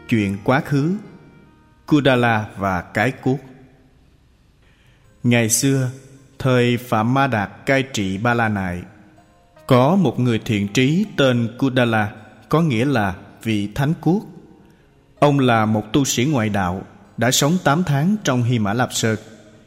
Chuyện quá khứ, Kudala và cái cuốc. Ngày xưa, thời Phạm Ma Đạt cai trị Ba La Nại, có một người thiện trí tên Kudala, có nghĩa là vị thánh cuốc. Ông là một tu sĩ ngoại đạo, đã sống 8 tháng trong Hy Mã Lạp Sơn.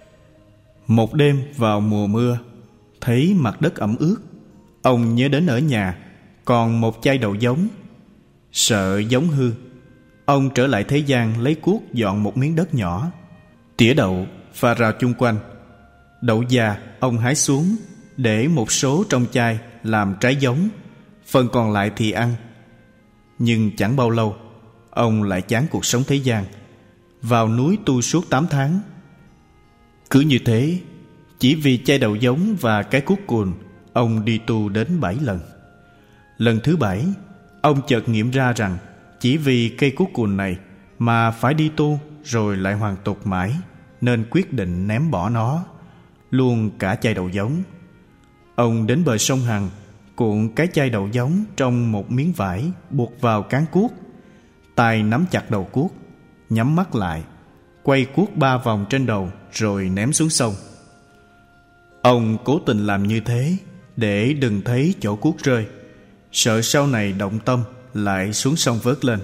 Một đêm vào mùa mưa, thấy mặt đất ẩm ướt, ông nhớ đến ở nhà còn một chai đậu giống. Sợ giống hư, ông trở lại thế gian lấy cuốc dọn một miếng đất nhỏ, tỉa đậu và rào chung quanh. Đậu già ông hái xuống, để một số trong chai làm trái giống, phần còn lại thì ăn. Nhưng chẳng bao lâu, ông lại chán cuộc sống thế gian, vào núi tu suốt 8 tháng. Cứ như thế, chỉ vì chai đậu giống và cái cuốc cùn, ông đi tu đến 7 lần. Lần thứ 7, ông chợt nghiệm ra rằng chỉ vì cây cuốc cùn này mà phải đi tu rồi lại hoàn tục mãi, nên quyết định ném bỏ nó, luôn cả chai đậu giống. Ông đến bờ sông Hằng, cuộn cái chai đậu giống trong một miếng vải buộc vào cán cuốc, tay nắm chặt đầu cuốc, nhắm mắt lại, quay cuốc 3 vòng trên đầu rồi ném xuống sông. Ông cố tình làm như thế để đừng thấy chỗ cuốc rơi, sợ sau này động tâm lại xuống sông vớt lên.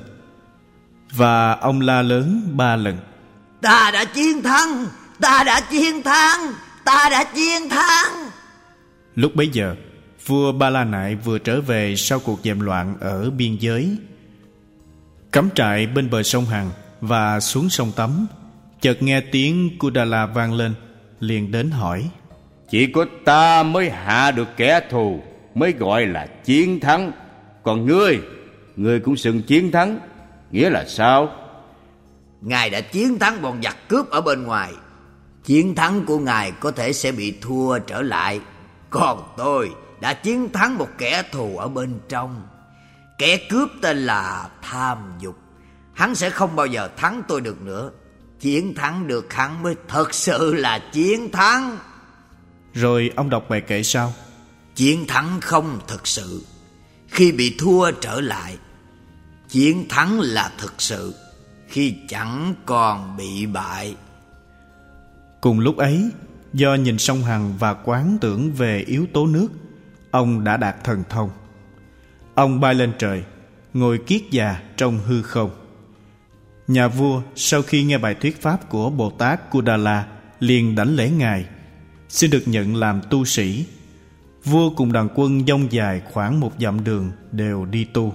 Và ông la lớn 3 lần: Ta đã chiến thắng! Ta đã chiến thắng! Ta đã chiến thắng! Lúc bấy giờ, vua Ba La Nại vừa trở về sau cuộc giành loạn ở biên giới, cắm trại bên bờ sông Hằng và xuống sông tắm. Chợt nghe tiếng Kudala vang lên, liền đến hỏi: Chỉ có ta mới hạ được kẻ thù mới gọi là chiến thắng, còn ngươi cũng xưng chiến thắng, nghĩa là sao? Ngài đã chiến thắng bọn giặc cướp ở bên ngoài. Chiến thắng của ngài có thể sẽ bị thua trở lại, còn tôi đã chiến thắng một kẻ thù ở bên trong. Kẻ cướp tên là tham dục. Hắn sẽ không bao giờ thắng tôi được nữa. Chiến thắng được hắn mới thật sự là chiến thắng. Rồi ông đọc bài kệ sau: Chiến thắng không thực sự khi bị thua trở lại. Chiến thắng là thực sự khi chẳng còn bị bại. Cùng lúc ấy, do nhìn sông Hằng và quán tưởng về yếu tố nước, ông đã đạt thần thông. Ông bay lên trời, ngồi kiết già trong hư không. Nhà vua sau khi nghe bài thuyết pháp của Bồ Tát Kudala liền đảnh lễ ngài, xin được nhận làm tu sĩ. Vua cùng đoàn quân dông dài khoảng 1 dặm đường đều đi tu.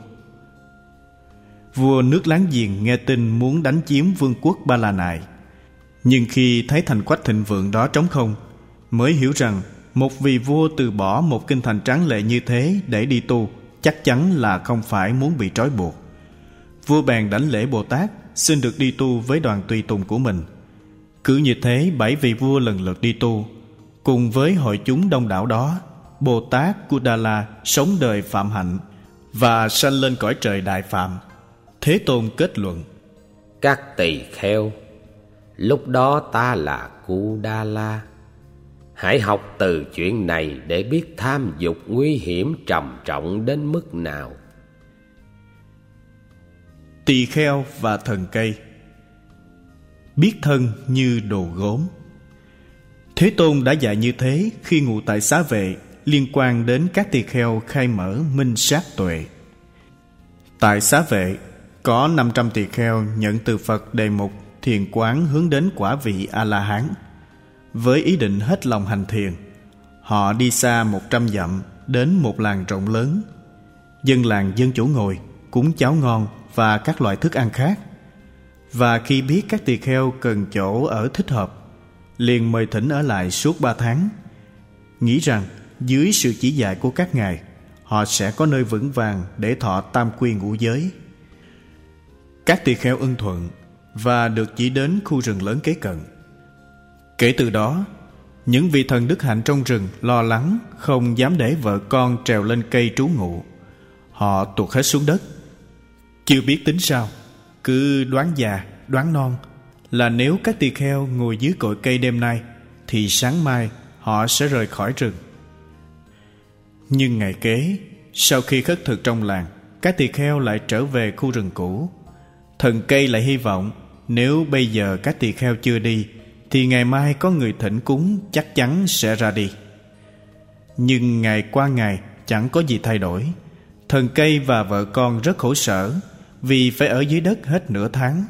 Vua nước láng giềng nghe tin muốn đánh chiếm vương quốc Ba La Nại, nhưng khi thấy thành quách thịnh vượng đó trống không, mới hiểu rằng một vị vua từ bỏ một kinh thành tráng lệ như thế để đi tu chắc chắn là không phải muốn bị trói buộc. Vua bèn đảnh lễ Bồ Tát, xin được đi tu với đoàn tùy tùng của mình. Cứ như thế 7 vị vua lần lượt đi tu. Cùng với hội chúng đông đảo đó, Bồ Tát Kudala sống đời phạm hạnh và sanh lên cõi trời đại phạm. Thế Tôn kết luận: Các tỳ kheo, lúc đó ta là Kudala. Hãy học từ chuyện này để biết tham dục nguy hiểm trầm trọng đến mức nào. Tỳ kheo và thần cây. Biết thân như đồ gốm. Thế Tôn đã dạy như thế khi ngụ tại Xá Vệ, liên quan đến các tỳ kheo khai mở minh sát tuệ. Tại Xá Vệ có 500 tỳ kheo nhận từ Phật đề mục thiền quán hướng đến quả vị A-la-hán. Với ý định hết lòng hành thiền, họ đi xa 100 dặm đến một làng rộng lớn. Dân làng dân chủ ngồi, cúng cháo ngon và các loại thức ăn khác. Và khi biết các tỳ kheo cần chỗ ở thích hợp, liền mời thỉnh ở lại suốt 3 tháng, nghĩ rằng dưới sự chỉ dạy của các ngài, họ sẽ có nơi vững vàng để thọ tam quy ngũ giới. Các tỳ kheo ưng thuận và được chỉ đến khu rừng lớn kế cận. Kể từ đó, những vị thần đức hạnh trong rừng lo lắng không dám để vợ con trèo lên cây trú ngụ. Họ tuột hết xuống đất. Chưa biết tính sao, cứ đoán già đoán non là nếu các tỳ kheo ngồi dưới cội cây đêm nay thì sáng mai họ sẽ rời khỏi rừng. Nhưng ngày kế, sau khi khất thực trong làng, các tỳ kheo lại trở về khu rừng cũ. Thần cây lại hy vọng nếu bây giờ các tỳ kheo chưa đi thì ngày mai có người thỉnh cúng chắc chắn sẽ ra đi. Nhưng ngày qua ngày chẳng có gì thay đổi. Thần cây và vợ con rất khổ sở vì phải ở dưới đất hết nửa tháng.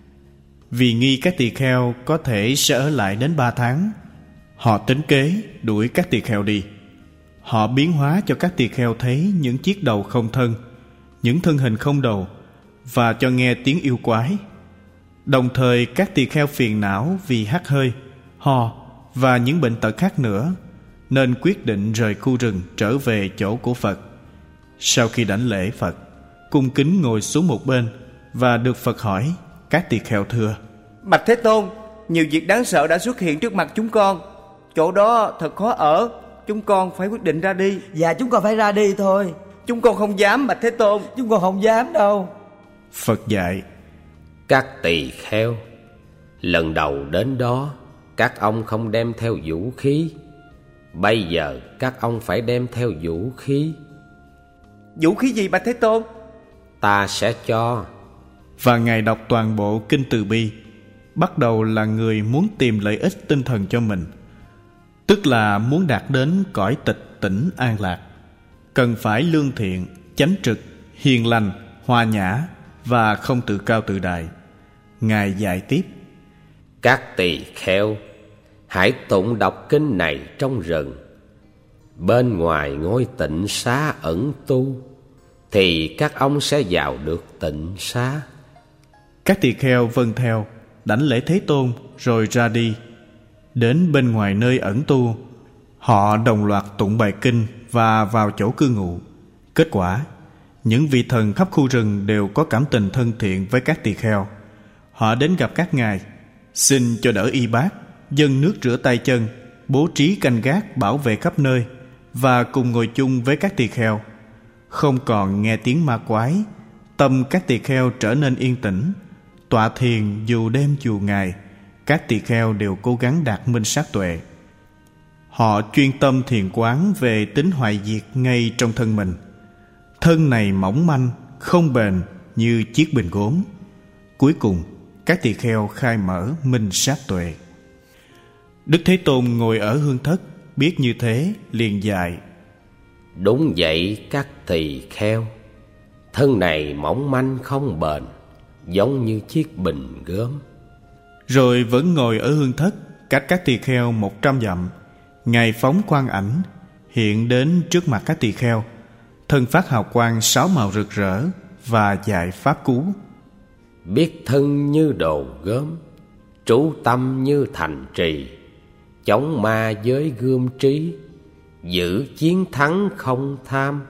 Vì nghi các tỳ kheo có thể sẽ ở lại đến 3 tháng, họ tính kế đuổi các tỳ kheo đi. Họ biến hóa cho các tỳ kheo thấy những chiếc đầu không thân, những thân hình không đầu, và cho nghe tiếng yêu quái. Đồng thời các tỳ kheo phiền não vì hắt hơi, ho và những bệnh tật khác nữa, nên quyết định rời khu rừng trở về chỗ của Phật. Sau khi đảnh lễ Phật, cung kính ngồi xuống một bên và được Phật hỏi, các tỳ kheo thưa: Bạch Thế Tôn, nhiều việc đáng sợ đã xuất hiện trước mặt chúng con. Chỗ đó thật khó ở, chúng con phải quyết định ra đi. Dạ, chúng con phải ra đi thôi. Chúng con không dám, Bạch Thế Tôn. Chúng con không dám đâu. Phật dạy: Các tỳ kheo, lần đầu đến đó các ông không đem theo vũ khí. Bây giờ các ông phải đem theo vũ khí. Vũ khí gì, Bạch Thế Tôn? Ta sẽ cho. Và Ngài đọc toàn bộ Kinh Từ Bi. Bắt đầu là người muốn tìm lợi ích tinh thần cho mình, tức là muốn đạt đến cõi tịch tỉnh an lạc, cần phải lương thiện, chánh trực, hiền lành, hòa nhã và không tự cao tự đại. Ngài dạy tiếp: Các tỳ kheo, hãy tụng đọc kinh này trong rừng. Bên ngoài ngôi tịnh xá ẩn tu, thì các ông sẽ vào được tịnh xá. Các tỳ kheo vâng theo, đảnh lễ Thế Tôn rồi ra đi. Đến bên ngoài nơi ẩn tu, họ đồng loạt tụng bài kinh và vào chỗ cư ngụ. Kết quả, những vị thần khắp khu rừng đều có cảm tình thân thiện với các tỳ kheo. Họ đến gặp các ngài, xin cho đỡ y bát, dâng nước rửa tay chân, bố trí canh gác bảo vệ khắp nơi, và cùng ngồi chung với các tỳ kheo. Không còn nghe tiếng ma quái, tâm các tỳ kheo trở nên yên tĩnh. Tọa thiền dù đêm dù ngày, các tỳ kheo đều cố gắng đạt minh sát tuệ. Họ chuyên tâm thiền quán về tính hoại diệt ngay trong thân mình. Thân này mỏng manh, không bền như chiếc bình gốm. Cuối cùng, các tỳ kheo khai mở minh sát tuệ. Đức Thế Tôn ngồi ở hương thất, biết như thế liền dạy: Đúng vậy các tỳ kheo, thân này mỏng manh không bền, giống như chiếc bình gốm. Rồi vẫn ngồi ở hương thất, cách các tỳ kheo 100 dặm. Ngài phóng quang ảnh, hiện đến trước mặt các tỳ kheo, thân phát hào quang 6 màu rực rỡ và dạy pháp cú: Biết thân như đồ gốm, trú tâm như thành trì, chống ma với gươm trí, giữ chiến thắng không tham.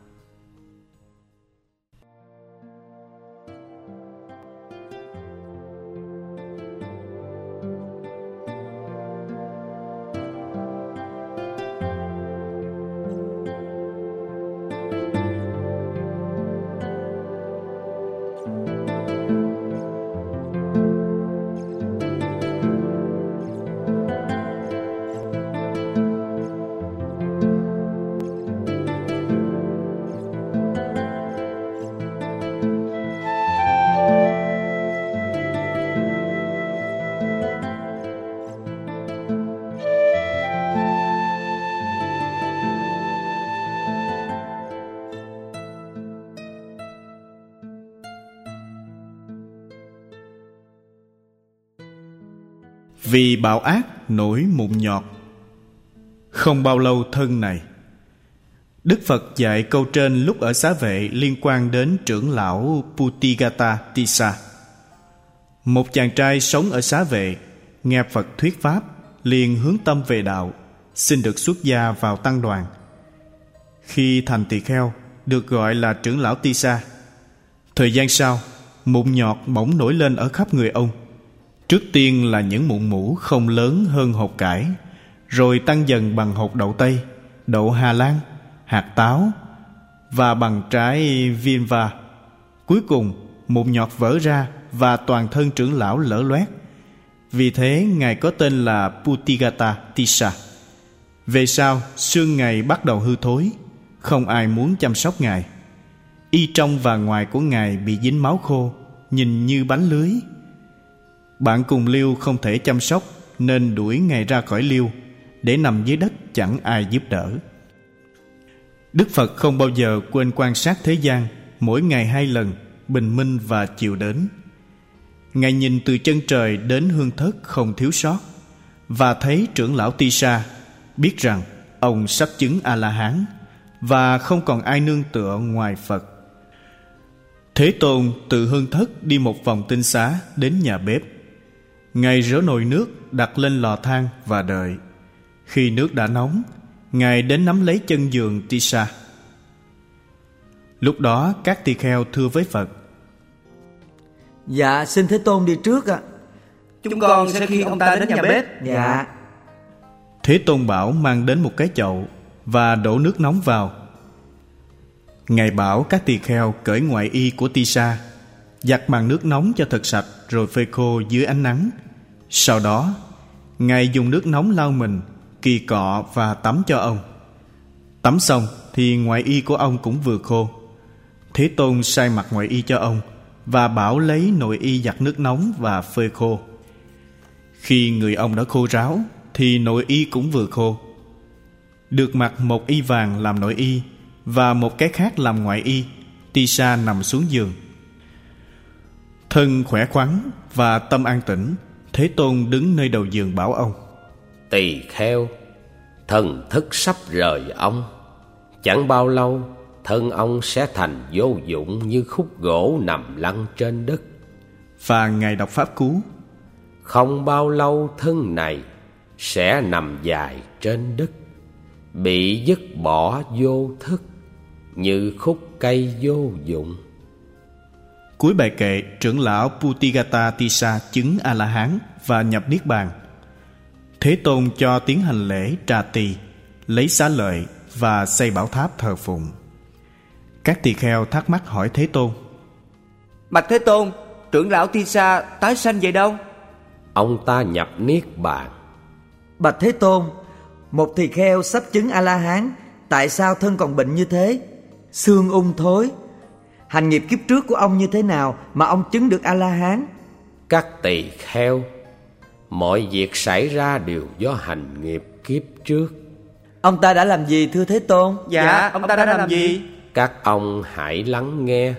Vì bạo ác nổi mụn nhọt. Không bao lâu thân này. Đức Phật dạy câu trên lúc ở Xá Vệ liên quan đến trưởng lão Putigata Tissa. Một chàng trai sống ở Xá Vệ nghe Phật thuyết pháp, liền hướng tâm về đạo, xin được xuất gia vào tăng đoàn. Khi thành tỳ kheo, được gọi là trưởng lão Tissa. Thời gian sau, mụn nhọt bỗng nổi lên ở khắp người ông. Trước tiên là những mụn mủ không lớn hơn hột cải, rồi tăng dần bằng hột đậu tây, đậu Hà Lan, hạt táo và bằng trái vinva. Cuối cùng, mụn nhọt vỡ ra và toàn thân trưởng lão lở loét. Vì thế, ngài có tên là Putigata Tissa. Về sau, xương ngài bắt đầu hư thối, không ai muốn chăm sóc ngài. Y trong và ngoài của ngài bị dính máu khô, nhìn như bánh lưới. Bạn cùng liêu không thể chăm sóc nên đuổi Ngài ra khỏi liêu, để nằm dưới đất chẳng ai giúp đỡ. Đức Phật không bao giờ quên quan sát thế gian, mỗi ngày 2 lần, bình minh và chiều đến. Ngài nhìn từ chân trời đến hương thất không thiếu sót, và thấy trưởng lão Tisa, biết rằng ông sắp chứng A-la-hán và không còn ai nương tựa ngoài Phật. Thế Tôn từ hương thất đi một vòng tinh xá đến nhà bếp. Ngài rửa nồi nước đặt lên lò than và đợi. Khi nước đã nóng, Ngài đến nắm lấy chân giường Tisa. Lúc đó các tỳ kheo thưa với Phật: Dạ, xin Thế Tôn đi trước ạ. Chúng con sẽ khiêng ông ta đến nhà bếp. Dạ. Thế Tôn bảo mang đến một cái chậu và đổ nước nóng vào. Ngài bảo các tỳ kheo cởi ngoại y của Tisa, giặt bằng nước nóng cho thật sạch, rồi phơi khô dưới ánh nắng. Sau đó Ngài dùng nước nóng lau mình, kỳ cọ và tắm cho ông. Tắm xong thì ngoại y của ông cũng vừa khô. Thế Tôn sai mặc ngoại y cho ông và bảo lấy nội y giặt nước nóng và phơi khô. Khi người ông đã khô ráo thì nội y cũng vừa khô. Được mặc một y vàng làm nội y và một cái khác làm ngoại y, Tisa nằm xuống giường. Thân khỏe khoắn và tâm an tĩnh, Thế Tôn đứng nơi đầu giường bảo ông: Tỳ kheo, thần thức sắp rời ông. Chẳng bao lâu, thân ông sẽ thành vô dụng như khúc gỗ nằm lăn trên đất. Và Ngài đọc pháp cú: Không bao lâu thân này sẽ nằm dài trên đất, bị dứt bỏ vô thức như khúc cây vô dụng. Cuối bài kệ, trưởng lão Putigata Tisa chứng A-la-hán và nhập niết bàn. Thế Tôn cho tiến hành lễ trà tỳ, lấy xá lợi và xây bảo tháp thờ phụng. Các tỳ kheo thắc mắc hỏi Thế Tôn: Bạch Thế Tôn, trưởng lão Tisa tái sanh về đâu? Ông ta nhập niết bàn. Bạch Thế Tôn, một tỳ kheo sắp chứng A-la-hán, tại sao thân còn bệnh như thế? Xương ung thối. Hành nghiệp kiếp trước của ông như thế nào mà ông chứng được A-la-hán? Các tỳ kheo, mọi việc xảy ra đều do hành nghiệp kiếp trước. Ông ta đã làm gì thưa Thế Tôn? Dạ, ông ta đã làm gì? Các ông hãy lắng nghe.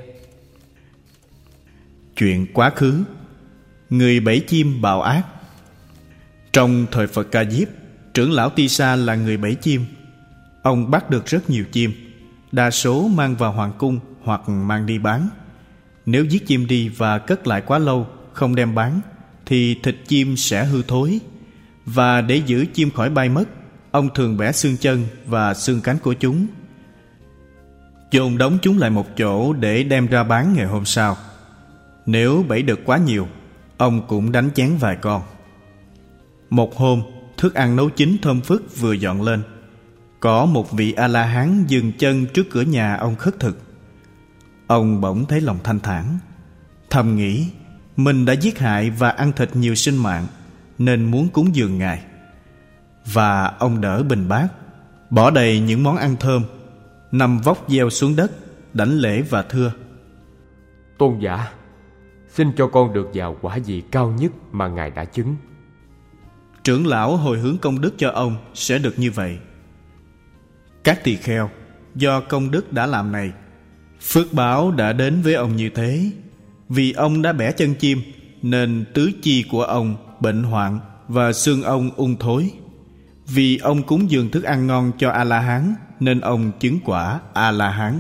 Chuyện quá khứ. Người bẫy chim bào ác. Trong thời Phật Ca Diếp, trưởng lão Tisa là người bẫy chim. Ông bắt được rất nhiều chim, đa số mang vào hoàng cung hoặc mang đi bán. Nếu giết chim đi và cất lại quá lâu, không đem bán, thì thịt chim sẽ hư thối. Và để giữ chim khỏi bay mất, ông thường bẻ xương chân và xương cánh của chúng, chôn đóng chúng lại một chỗ để đem ra bán ngày hôm sau. Nếu bẫy được quá nhiều, ông cũng đánh chén vài con. Một hôm, thức ăn nấu chín thơm phức vừa dọn lên, có một vị A-la-hán dừng chân trước cửa nhà ông khất thực. Ông bỗng thấy lòng thanh thản, thầm nghĩ mình đã giết hại và ăn thịt nhiều sinh mạng, nên muốn cúng dường Ngài. Và ông đỡ bình bát, bỏ đầy những món ăn thơm, nằm vóc gieo xuống đất, đảnh lễ và thưa: Tôn giả, xin cho con được vào quả vị cao nhất mà Ngài đã chứng. Trưởng lão hồi hướng công đức cho ông sẽ được như vậy. Các tỳ kheo, do công đức đã làm này, phước báo đã đến với ông như thế. Vì ông đã bẻ chân chim, nên tứ chi của ông bệnh hoạn và xương ông ung thối. Vì ông cúng dường thức ăn ngon cho A-la-hán, nên ông chứng quả A-la-hán.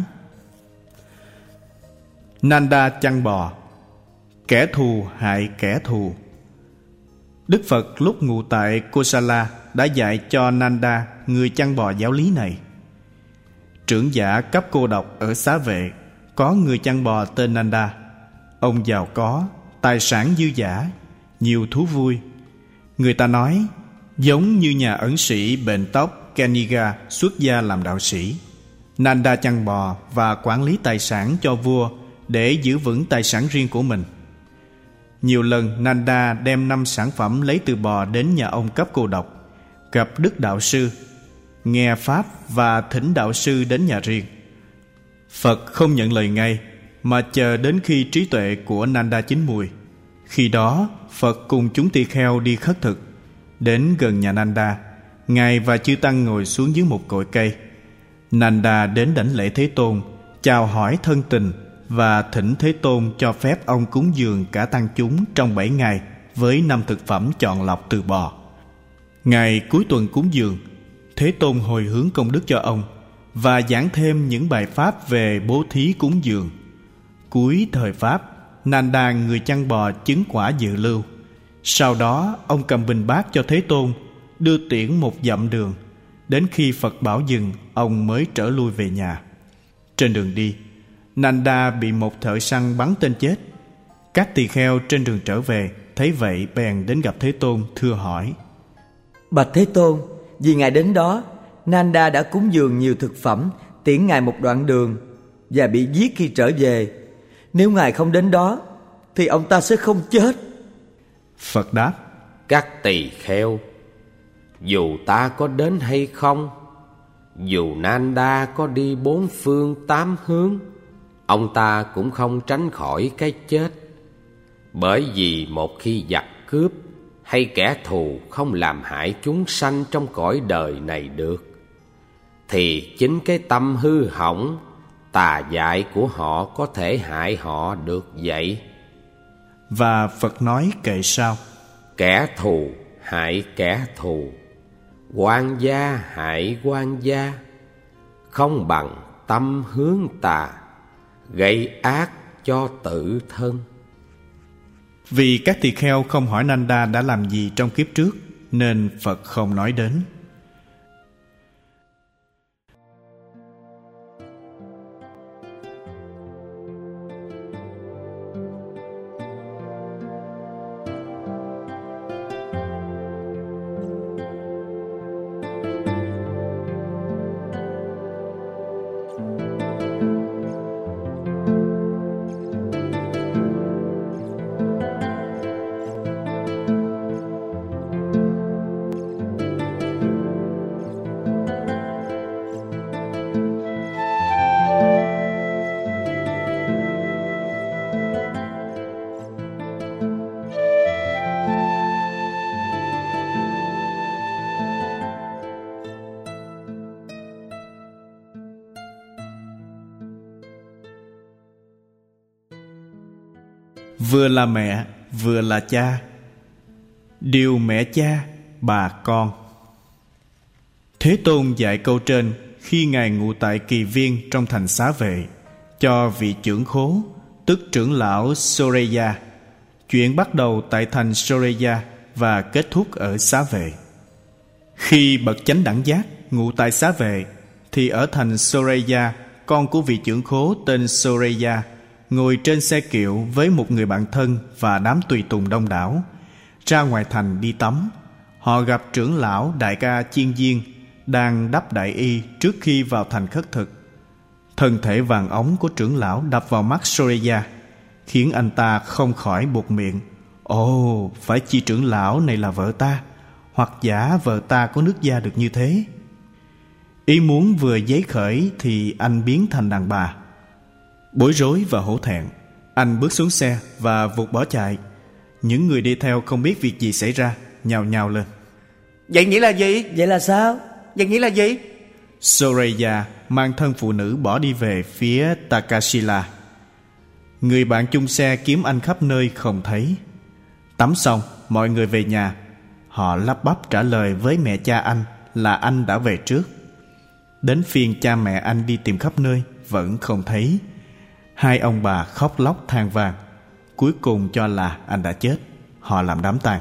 Nanda chăn bò. Kẻ thù hại kẻ thù. Đức Phật lúc ngụ tại Kosala đã dạy cho Nanda, người chăn bò, giáo lý này. Trưởng giả cấp cô độc ở Xá Vệ có người chăn bò tên Nanda. Ông giàu có, tài sản dư dả, nhiều thú vui. Người ta nói giống như nhà ẩn sĩ bện tóc Kaniga xuất gia làm đạo sĩ. Nanda chăn bò và quản lý tài sản cho vua để giữ vững tài sản riêng của mình. Nhiều lần Nanda đem 5 sản phẩm lấy từ bò đến nhà ông cấp cô độc, gặp Đức Đạo Sư, nghe Pháp và thỉnh Đạo Sư đến nhà riêng. Phật không nhận lời ngay, mà chờ đến khi trí tuệ của Nanda chín mùi. Khi đó Phật cùng chúng tỳ kheo đi khất thực. Đến gần nhà Nanda, Ngài và chư tăng ngồi xuống dưới một cội cây. Nanda đến đảnh lễ Thế Tôn, chào hỏi thân tình và thỉnh Thế Tôn cho phép ông cúng dường cả tăng chúng trong 7 ngày với 5 thực phẩm chọn lọc từ bò. Ngày cuối tuần cúng dường, Thế Tôn hồi hướng công đức cho ông và giảng thêm những bài pháp về bố thí cúng dường. Cuối thời pháp, Nanda người chăn bò chứng quả dự lưu. Sau đó ông cầm bình bát cho Thế Tôn, đưa tiễn một dặm đường. Đến khi Phật bảo dừng, ông mới trở lui về nhà. Trên đường đi, Nanda bị một thợ săn bắn tên chết. Các tỳ kheo trên đường trở về thấy vậy bèn đến gặp Thế Tôn thưa hỏi: Bạch Thế Tôn, vì Ngài đến đó, Nanda đã cúng dường nhiều thực phẩm tiễn Ngài một đoạn đường và bị giết khi trở về. Nếu Ngài không đến đó thì ông ta sẽ không chết. Phật đáp: Các tỳ kheo, dù ta có đến hay không, dù Nanda có đi 4 phương 8 hướng, ông ta cũng không tránh khỏi cái chết. Bởi vì một khi giặc cướp hay kẻ thù không làm hại chúng sanh trong cõi đời này được, thì chính cái tâm hư hỏng, tà dại của họ có thể hại họ được vậy. Và Phật nói kệ sau: Kẻ thù hại kẻ thù, quan gia hại quan gia, không bằng tâm hướng tà, gây ác cho tự thân. Vì các tỳ kheo không hỏi Nanda đã làm gì trong kiếp trước, nên Phật không nói đến. Vừa là mẹ, vừa là cha. Điều mẹ cha, bà con. Thế Tôn dạy câu trên khi Ngài ngụ tại Kỳ Viên trong thành Xá Vệ, cho vị trưởng khố, tức trưởng lão Soreya. Chuyện bắt đầu tại thành Soreya và kết thúc ở Xá Vệ. Khi bậc chánh đẳng giác ngụ tại Xá Vệ, thì ở thành Soreya, con của vị trưởng khố tên Soreya ngồi trên xe kiệu với một người bạn thân và đám tùy tùng đông đảo, ra ngoài thành đi tắm. Họ gặp trưởng lão Đại Ca Chiên Diên đang đắp đại y trước khi vào thành khất thực. Thân thể vàng óng của trưởng lão đập vào mắt Soreya, khiến anh ta không khỏi buột miệng: Ồ, phải chi trưởng lão này là vợ ta, hoặc giả vợ ta có nước da được như thế. Ý muốn vừa giấy khởi thì anh biến thành đàn bà. Bối rối và hổ thẹn, anh bước xuống xe và vụt bỏ chạy. Những người đi theo không biết việc gì xảy ra, nhào nhào lên: Vậy nghĩa là gì? Vậy là sao? Vậy nghĩa là gì? Soreya mang thân phụ nữ bỏ đi về phía Takashila. Người bạn chung xe kiếm anh khắp nơi không thấy. Tắm xong, mọi người về nhà. Họ lắp bắp trả lời với mẹ cha anh là anh đã về trước. Đến phiên cha mẹ anh đi tìm khắp nơi, vẫn không thấy. Hai ông bà khóc lóc than vang. Cuối cùng cho là anh đã chết. Họ làm đám tang.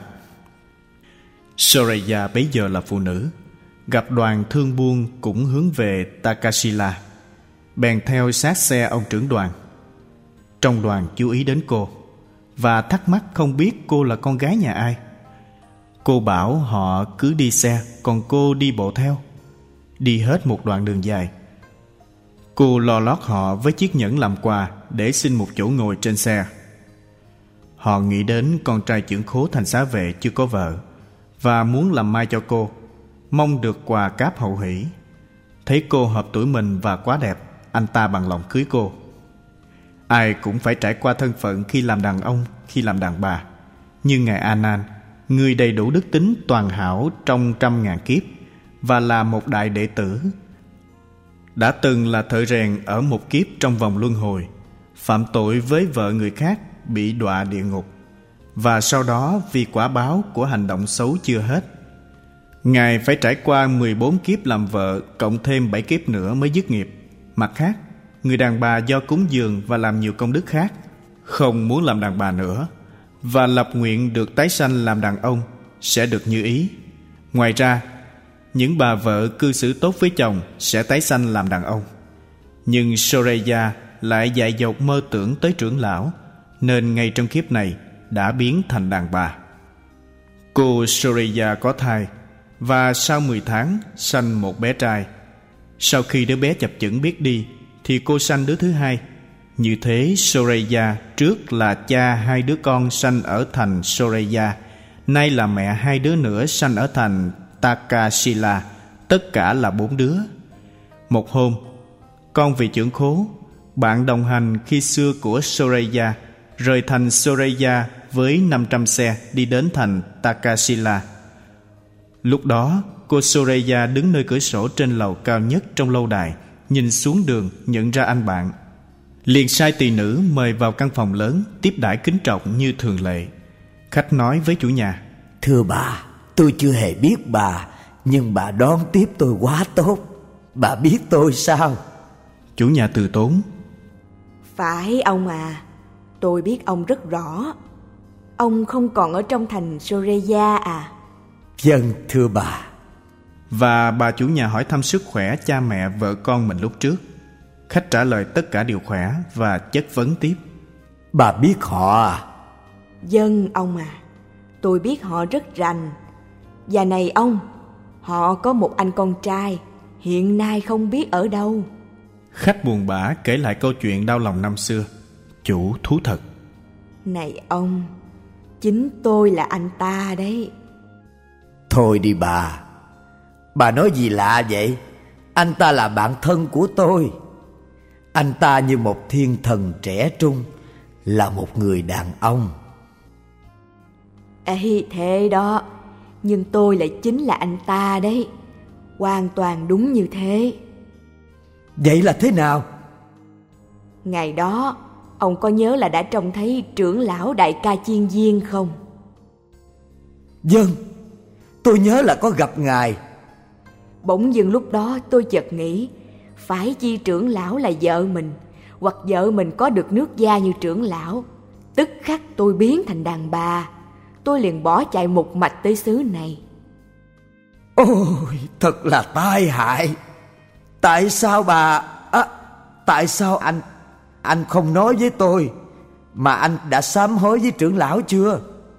Soreya bấy giờ là phụ nữ, gặp đoàn thương buôn cũng hướng về Takashila, bèn theo sát xe ông trưởng đoàn. Trong đoàn chú ý đến cô và thắc mắc không biết cô là con gái nhà ai. Cô bảo họ cứ đi xe, còn cô đi bộ theo. Đi hết một đoạn đường dài, cô lo lót họ với chiếc nhẫn làm quà để xin một chỗ ngồi trên xe. Họ nghĩ đến con trai trưởng khố thành Xá Vệ chưa có vợ và muốn làm mai cho cô, mong được quà cáp hậu hỷ. Thấy cô hợp tuổi mình và quá đẹp, anh ta bằng lòng cưới cô. Ai cũng phải trải qua thân phận khi làm đàn ông, khi làm đàn bà. Như ngài A Nan, người đầy đủ đức tính toàn hảo trong 100.000 kiếp và là một đại đệ tử, đã từng là thợ rèn ở một kiếp trong vòng luân hồi, phạm tội với vợ người khác, bị đọa địa ngục, và sau đó vì quả báo của hành động xấu chưa hết, ngài phải trải qua 14 kiếp làm vợ cộng thêm 7 kiếp nữa mới dứt nghiệp. Mặt khác, người đàn bà do cúng dường và làm nhiều công đức khác, không muốn làm đàn bà nữa và lập nguyện được tái sanh làm đàn ông, sẽ được như ý. Ngoài ra, những bà vợ cư xử tốt với chồng sẽ tái sanh làm đàn ông. Nhưng Soreya lại dại dột mơ tưởng tới trưởng lão, nên ngay trong kiếp này đã biến thành đàn bà. Cô Soreya có thai và sau 10 tháng sanh một bé trai. Sau khi đứa bé chập chững biết đi thì cô sanh đứa thứ hai. Như thế, Soreya trước là cha hai đứa con sanh ở thành Soreya, nay là mẹ hai đứa nữa sanh ở thành Takasila, tất cả là 4 đứa. Một hôm, con vị trưởng khố, bạn đồng hành khi xưa của Soreya, rời thành Soreya với 500 xe đi đến thành Takasila. Lúc đó, cô Soreya đứng nơi cửa sổ trên lầu cao nhất trong lâu đài, nhìn xuống đường nhận ra anh bạn, liền sai tỳ nữ mời vào căn phòng lớn, tiếp đãi kính trọng như thường lệ. Khách nói với chủ nhà: Thưa bà, tôi chưa hề biết bà, nhưng bà đón tiếp tôi quá tốt. Bà biết tôi sao? Chủ nhà từ tốn: Phải ông à, tôi biết ông rất rõ. Ông không còn ở trong thành Soreya à? Vâng, thưa bà. Và bà chủ nhà hỏi thăm sức khỏe cha mẹ vợ con mình lúc trước. Khách trả lời tất cả đều khỏe và chất vấn tiếp: Bà biết họ à? Vâng ông à, tôi biết họ rất rành. Và này ông, họ có một anh con trai, hiện nay không biết ở đâu. Khách buồn bã kể lại câu chuyện đau lòng năm xưa. Chủ thú thật: Này ông, chính tôi là anh ta đấy. Thôi đi bà nói gì lạ vậy? Anh ta là bạn thân của tôi. Anh ta như một thiên thần trẻ trung, là một người đàn ông. Ê, thế đó, nhưng tôi lại chính là anh ta đấy. Hoàn toàn đúng như thế. Vậy là thế nào? Ngày đó, ông có nhớ là đã trông thấy trưởng lão Đại Ca Chiên Viên không? Vâng, tôi nhớ là có gặp ngài. Bỗng dưng lúc đó tôi chợt nghĩ, phải chi trưởng lão là vợ mình, hoặc vợ mình có được nước da như trưởng lão. Tức khắc tôi biến thành đàn bà. Tôi liền bỏ chạy một mạch tới xứ này. Ôi, thật là tai hại. Tại sao tại sao anh không nói với tôi, mà anh đã sám hối với trưởng lão chưa?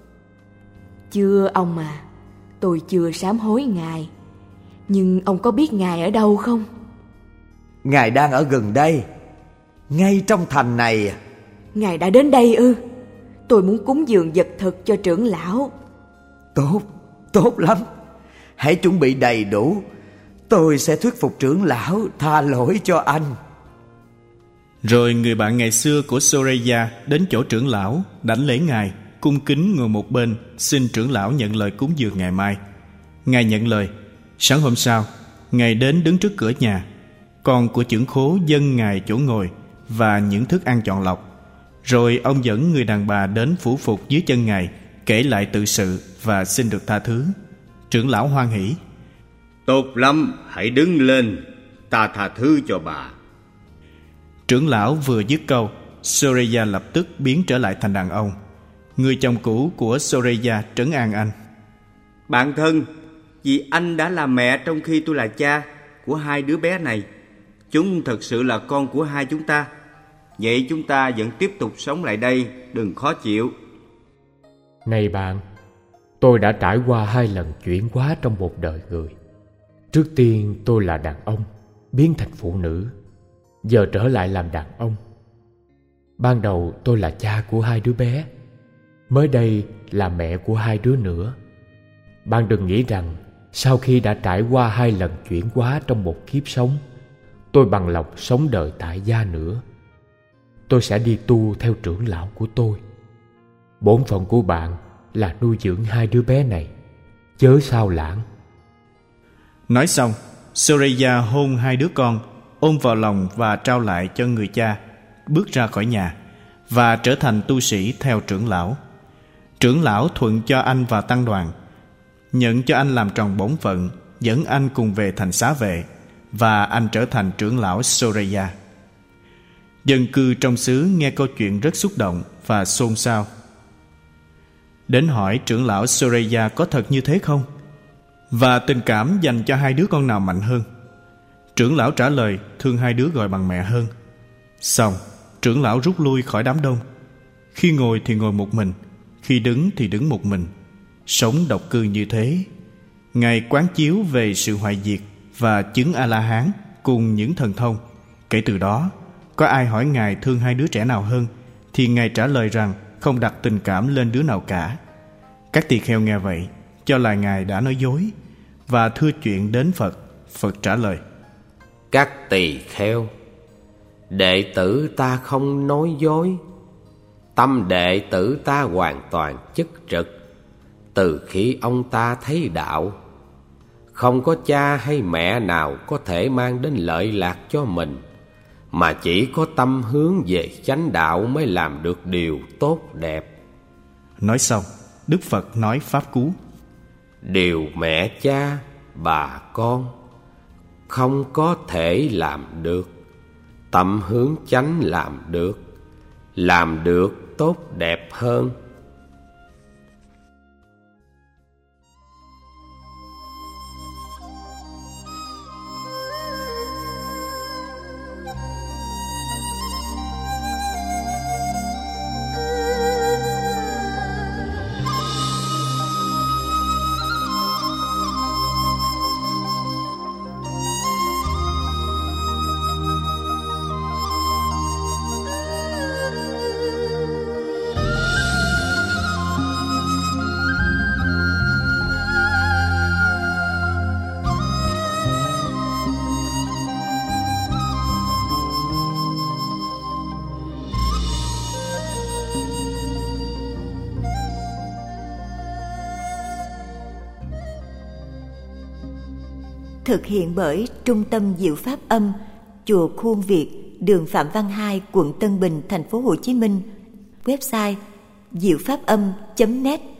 Chưa ông à, tôi chưa sám hối ngài. Nhưng ông có biết ngài ở đâu không? Ngài đang ở gần đây, ngay trong thành này. Ngài đã đến đây ư? Tôi muốn cúng dường vật thực cho trưởng lão. Tốt lắm. Hãy chuẩn bị đầy đủ. Tôi sẽ thuyết phục trưởng lão tha lỗi cho anh. Rồi người bạn ngày xưa của Soreya đến chỗ trưởng lão, đảnh lễ ngài, cung kính ngồi một bên, xin trưởng lão nhận lời cúng dường ngày mai. Ngài nhận lời. Sáng hôm sau, ngài đến đứng trước cửa nhà. Con của trưởng khố dâng ngài chỗ ngồi và những thức ăn chọn lọc. Rồi ông dẫn người đàn bà đến phủ phục dưới chân ngài, kể lại tự sự và xin được tha thứ. Trưởng lão hoan hỉ: Tốt lắm, hãy đứng lên, ta tha thứ cho bà. Trưởng lão vừa dứt câu, Soreya lập tức biến trở lại thành đàn ông. Người chồng cũ của Soreya trấn an anh: Bạn thân, vì anh đã là mẹ trong khi tôi là cha của hai đứa bé này. Chúng thật sự là con của hai chúng ta. Vậy chúng ta vẫn tiếp tục sống lại đây, đừng khó chịu. Này bạn, tôi đã trải qua 2 lần chuyển hóa trong một đời người. Trước tiên tôi là đàn ông, biến thành phụ nữ, giờ trở lại làm đàn ông. Ban đầu tôi là cha của 2 đứa bé, mới đây là mẹ của 2 đứa nữa. Bạn đừng nghĩ rằng sau khi đã trải qua 2 lần chuyển hóa trong một kiếp sống, tôi bằng lòng sống đời tại gia nữa. tôi sẽ đi tu theo trưởng lão của tôi. Bổn phận của bạn là nuôi dưỡng hai đứa bé này, chớ sao lãng. Nói xong, Soraya hôn hai đứa con, ôm vào lòng và trao lại cho người cha, bước ra khỏi nhà và trở thành tu sĩ theo trưởng lão. Trưởng lão thuận cho anh vào tăng đoàn, nhận cho anh làm tròn bổn phận, dẫn anh cùng về thành xá vệ, và anh trở thành trưởng lão Soraya. Dân cư trong xứ nghe câu chuyện rất xúc động và xôn xao. Đến hỏi trưởng lão Soraya có thật như thế không, và tình cảm dành cho hai đứa con nào mạnh hơn. Trưởng lão trả lời thương hai đứa gọi bằng mẹ hơn. Xong, trưởng lão rút lui khỏi đám đông. Khi ngồi thì ngồi một mình, khi đứng thì đứng một mình, sống độc cư như thế. Ngài quán chiếu về sự hoại diệt và chứng A-la-hán cùng những thần thông. Kể từ đó, có ai hỏi Ngài thương hai đứa trẻ nào hơn, thì Ngài trả lời rằng không đặt tình cảm lên đứa nào cả. Các tỳ kheo nghe vậy cho là Ngài đã nói dối, và thưa chuyện đến Phật. Phật trả lời: Các tỳ kheo, đệ tử ta không nói dối. Tâm đệ tử ta hoàn toàn chất trực từ khi ông ta thấy đạo. Không có cha hay mẹ nào có thể mang đến lợi lạc cho mình, mà chỉ có tâm hướng về chánh đạo mới làm được điều tốt đẹp. Nói xong, Đức Phật nói pháp cú: Điều mẹ cha, bà con không có thể làm được, tâm hướng chánh làm được tốt đẹp hơn. Thực hiện bởi Trung tâm Diệu Pháp Âm, Chùa Khuôn Việt, đường Phạm Văn Hai, quận Tân Bình, thành phố Hồ Chí Minh. Website diệu pháp âm.net.